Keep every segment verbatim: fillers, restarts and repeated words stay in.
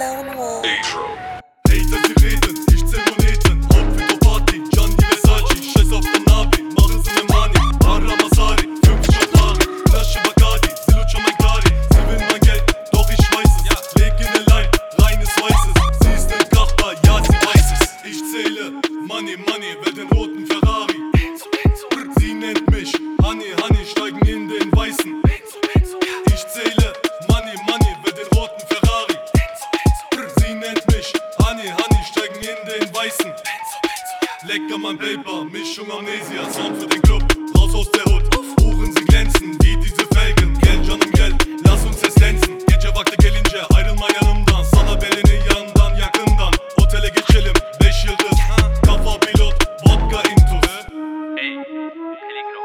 Intro. Hater, sie reden, ich zähl Moneten. Outfit auf Party, Gianni Versace. Scheiß auf den Navi, machen sie ne Money. Para Masari, fünfzig Atari. Flasche Bacardi, sie lutscht schon mein Kari. Sie will mein Geld, doch ich weiß es. Leg in den Line, reines Weißes. Sie ist ein Krachbar, ja sie weiß es. Ich zähle Money, Money, will den roten Ferrari. Sie nennt mich Honey, Honey, steigen in den Weißen. Ich zähle Money, Money, will den roten Ferrari. Sie nennt mich Honey, Honey, steigen in den Weißen. Lecker mein Paper, Mischung Amnesia, Sound für den Club, raus aus der Hood. Uhren sie glänzen, wie diese Felgen. Gel canım gel, lass uns eslensin. Gece vakti gelince ayrılma yanımdan. Sana belini yandan yakından. Otele geçelim, beş yıldız. Kafa pilot, vodka intus. Hey, Peligro.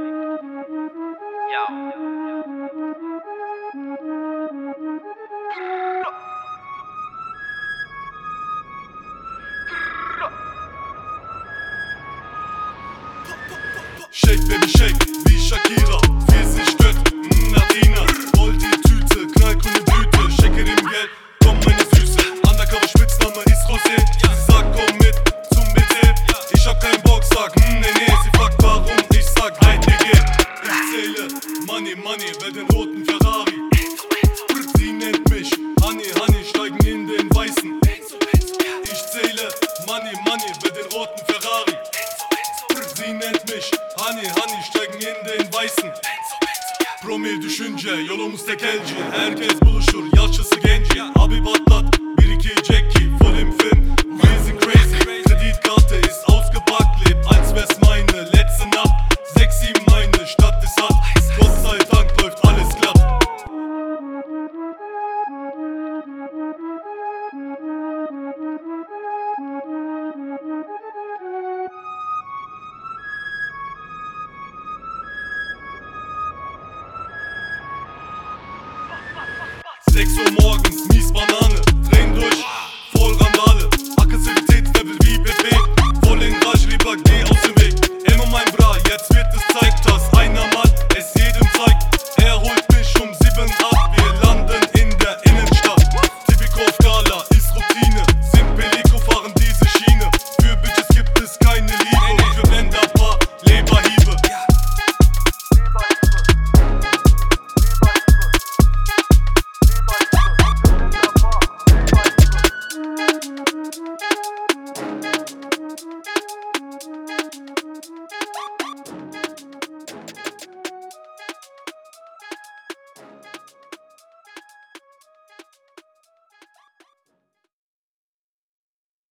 Yo. Shake baby shake, wie Shakira. Pfirsich Gött, mm, Latina. Roll die Tüte, knallgrüne Blüte. Şekerim gel, komm meine Füße. Undercover Spitzname ist Rosé. Sie sagt komm mit zum B T. Ich hab keinen Bock, sag mm, nee nee. Sie fragt warum, ich sag hey D G. Ich zähle Money Money, will den roten Ferrari. Sie nennt mich Honey Honey, steigen in den Weißen. Ich zähle Money Money, will den roten Ferrari. Sie nennt mich Honey Honey, steigen in den Weißen. Promil düşünce yolumuz tekelci. Herkes